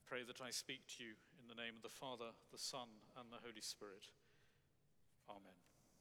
pray that I speak to you in the name of the Father, the Son, and the Holy Spirit. Amen.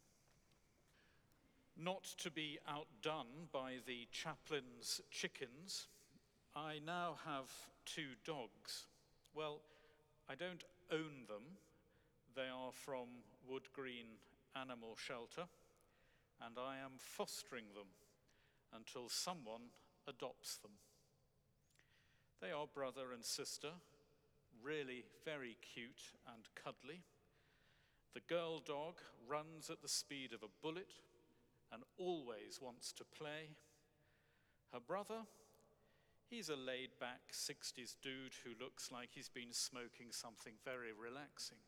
Not to be outdone by the chaplain's chickens, I now have 2 dogs. Well, I don't own them. They are from Wood Green Animal Shelter, and I am fostering them until someone adopts them. They are brother and sister, really very cute and cuddly. The girl dog runs at the speed of a bullet and always wants to play. Her brother, he's a laid-back 60s dude who looks like he's been smoking something very relaxing.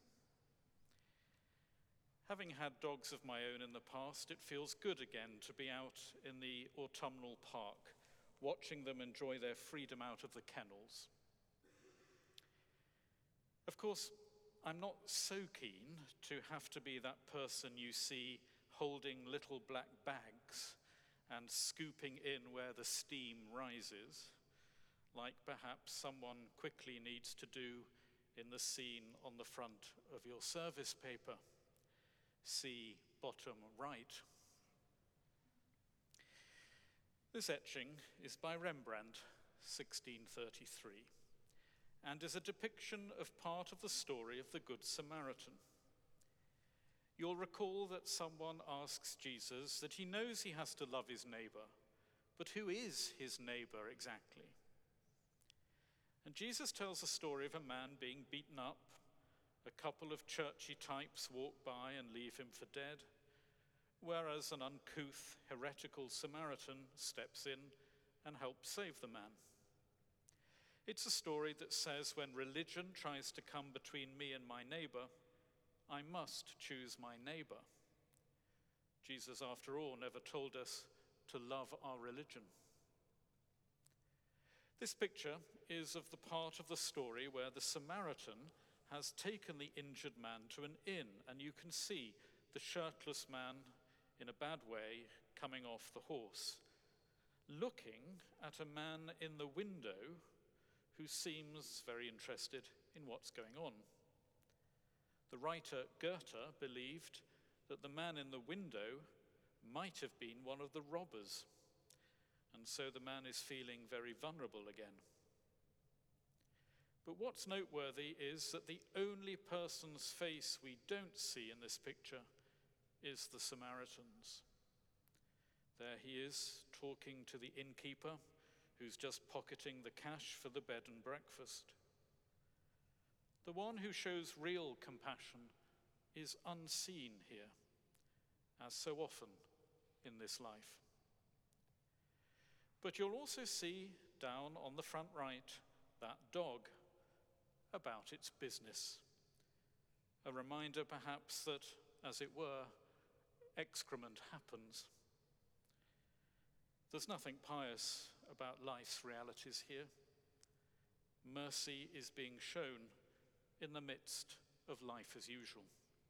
Having had dogs of my own in the past, it feels good again to be out in the autumnal park, watching them enjoy their freedom out of the kennels. Of course, I'm not so keen to have to be that person you see holding little black bags and scooping in where the steam rises, like perhaps someone quickly needs to do in the scene on the front of your service paper. See bottom right. This etching is by Rembrandt, 1633, and is a depiction of part of the story of the Good Samaritan. You'll recall that someone asks Jesus that he knows he has to love his neighbor, but who is his neighbor exactly? And Jesus tells a story of a man being beaten up. A couple of churchy types walk by and leave him for dead, whereas an uncouth, heretical Samaritan steps in and helps save the man. It's a story that says when religion tries to come between me and my neighbor, I must choose my neighbor. Jesus, after all, never told us to love our religion. This picture is of the part of the story where the Samaritan has taken the injured man to an inn, and you can see the shirtless man in a bad way coming off the horse, looking at a man in the window who seems very interested in what's going on. The writer Goethe believed that the man in the window might have been one of the robbers, and so the man is feeling very vulnerable again. But what's noteworthy is that the only person's face we don't see in this picture is the Samaritan's. There he is, talking to the innkeeper, who's just pocketing the cash for the bed and breakfast. The one who shows real compassion is unseen here, as so often in this life. But you'll also see down on the front right that dog about its business. A reminder perhaps that, as it were, excrement happens. There's nothing pious about life's realities here. Mercy is being shown in the midst of life as usual.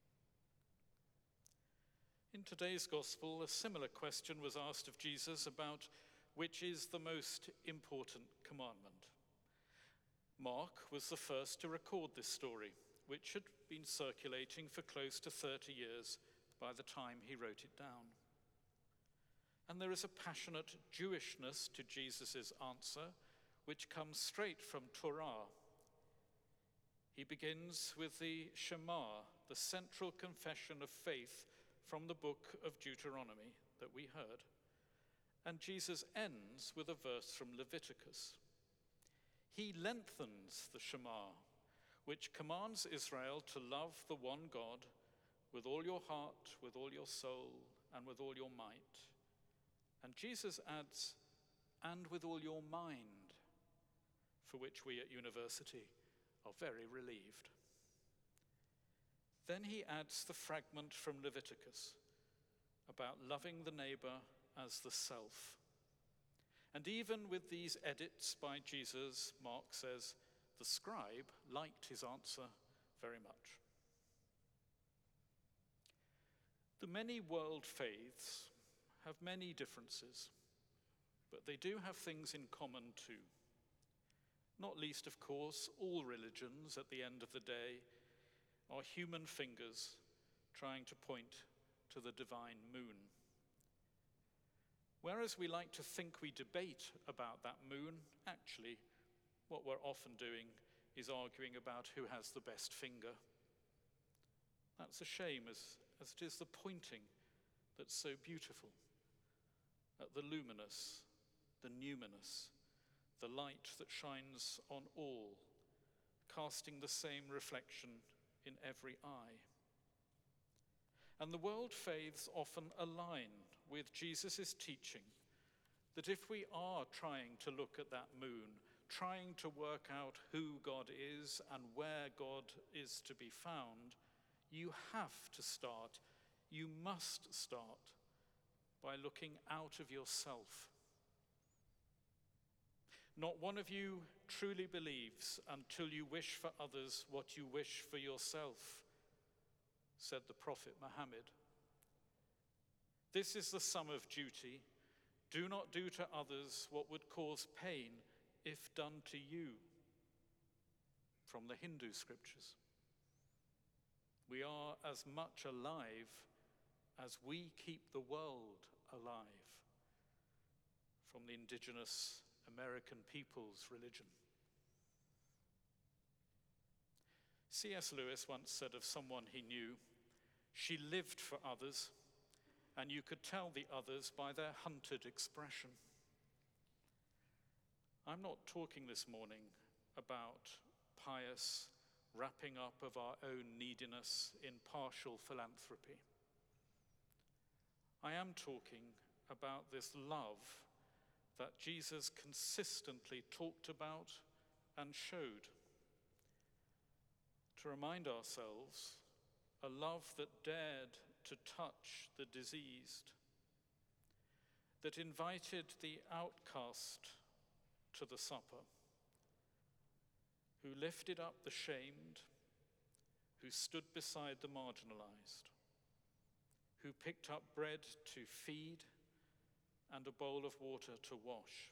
In today's gospel, a similar question was asked of Jesus about which is the most important commandment. Mark was the first to record this story, which had been circulating for close to 30 years by the time he wrote it down. And there is a passionate Jewishness to Jesus' answer, which comes straight from Torah. He begins with the Shema, the central confession of faith from the book of Deuteronomy that we heard. And Jesus ends with a verse from Leviticus. He lengthens the Shema, which commands Israel to love the one God with all your heart, with all your soul, and with all your might. And Jesus adds, and with all your mind, for which we at university are very relieved. Then he adds the fragment from Leviticus about loving the neighbor as the self. And even with these edits by Jesus, Mark says, the scribe liked his answer very much. The many world faiths have many differences, but they do have things in common too. Not least, of course, all religions at the end of the day are human fingers trying to point to the divine moon. Whereas we like to think we debate about that moon, actually, what we're often doing is arguing about who has the best finger. That's a shame, as it is the pointing that's so beautiful, at the luminous, the numinous, the light that shines on all, casting the same reflection in every eye. And the world faiths often align with Jesus' teaching that if we are trying to look at that moon, trying to work out who God is and where God is to be found, you have to start, you must start by looking out of yourself. Not one of you truly believes until you wish for others what you wish for yourself, said the Prophet Muhammad. This is the sum of duty. Do not do to others what would cause pain if done to you. From the Hindu scriptures. We are as much alive as we keep the world alive. From the indigenous American people's religion. C.S. Lewis once said of someone he knew, "She lived for others, and you could tell the others by their hunted expression." I'm not talking this morning about pious wrapping up of our own neediness in partial philanthropy. I am talking about this love that Jesus consistently talked about and showed. To remind ourselves, a love that dared to touch the diseased, that invited the outcast to the supper, who lifted up the shamed, who stood beside the marginalized, who picked up bread to feed and a bowl of water to wash.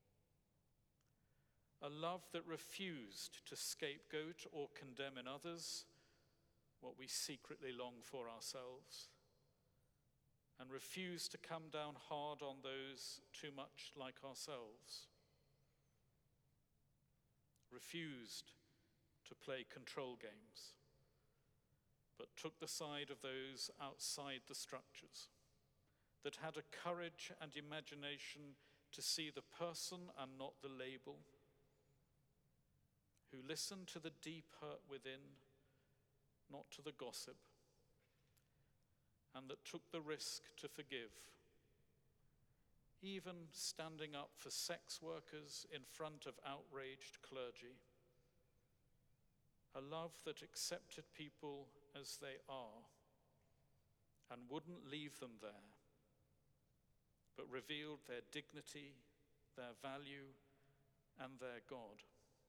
A love that refused to scapegoat or condemn in others what we secretly long for ourselves, and refused to come down hard on those too much like ourselves. Refused to play control games, but took the side of those outside the structures, that had a courage and imagination to see the person and not the label, who listened to the deep hurt within, not to the gossip, and that took the risk to forgive, even standing up for sex workers in front of outraged clergy. A love that accepted people as they are and wouldn't leave them there, but revealed their dignity, their value, and their God.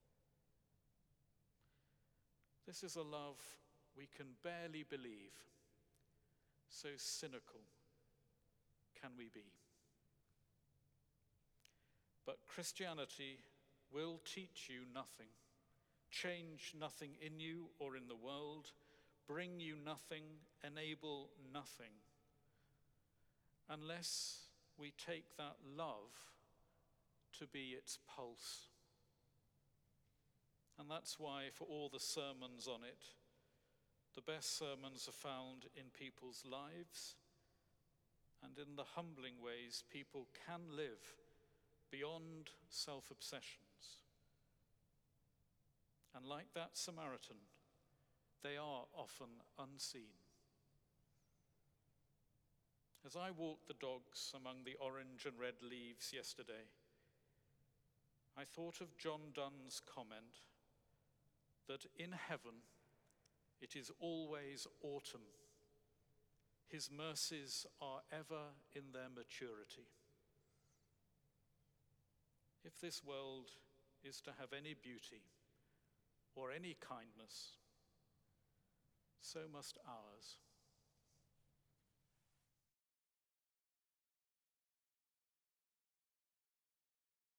This is a love we can barely believe. So cynical can we be? But Christianity will teach you nothing, change nothing in you or in the world, bring you nothing, enable nothing, unless we take that love to be its pulse. And that's why, for all the sermons on it, the best sermons are found in people's lives and in the humbling ways people can live beyond self-obsessions. And like that Samaritan, they are often unseen. As I walked the dogs among the orange and red leaves yesterday, I thought of John Donne's comment that in heaven it is always autumn. His mercies are ever in their maturity. If this world is to have any beauty or any kindness, so must ours.